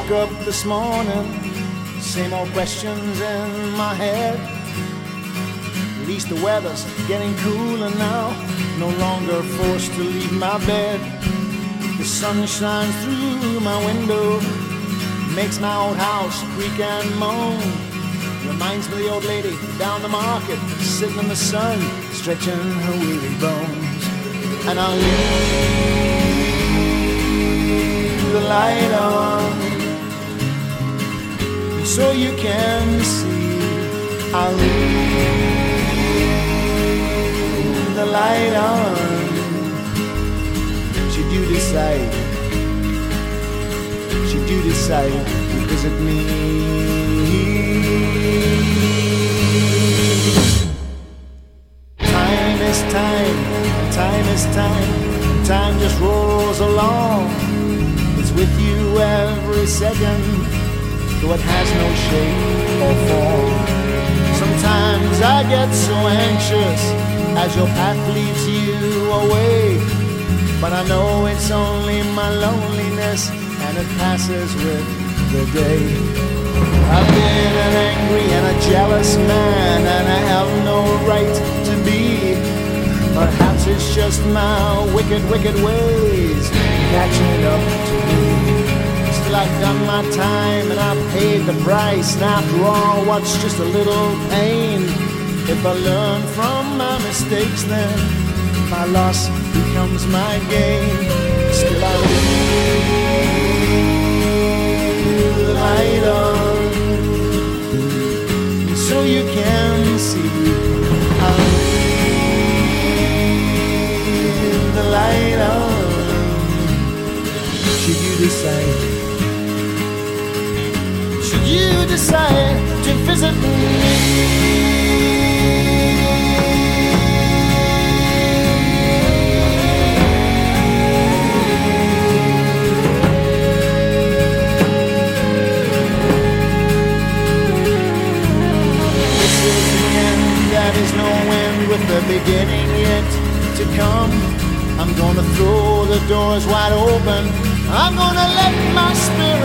woke up this morning, same old questions in my head. At least the weather's getting cooler now, no longer forced to leave my bed. The sun shines through my window, makes my old house creak and moan. Reminds me of the old lady down the market, sitting in the sun, stretching her weary bones. And I'll leave the light on, so you can see. I'll leave the light on, should you decide to visit me. Time is time, and time is time, and time just rolls along. It's with you every second, though it has no shape or form. Sometimes I get so anxious as your path leads you away, but I know it's only my loneliness, and it passes with the day. I've been an angry and a jealous man, and I have no right to be. Perhaps it's just my wicked, wicked ways catching up to me. Still I've done my time and I've paid the price, and after all, what's just a little pain? If I learn from my mistakes, then my loss becomes my gain. Still I leave the light on, so you can see. I leave the light on, should you decide to visit me. There's no end with the beginning yet to come. I'm gonna throw the doors wide open, I'm gonna let my spirit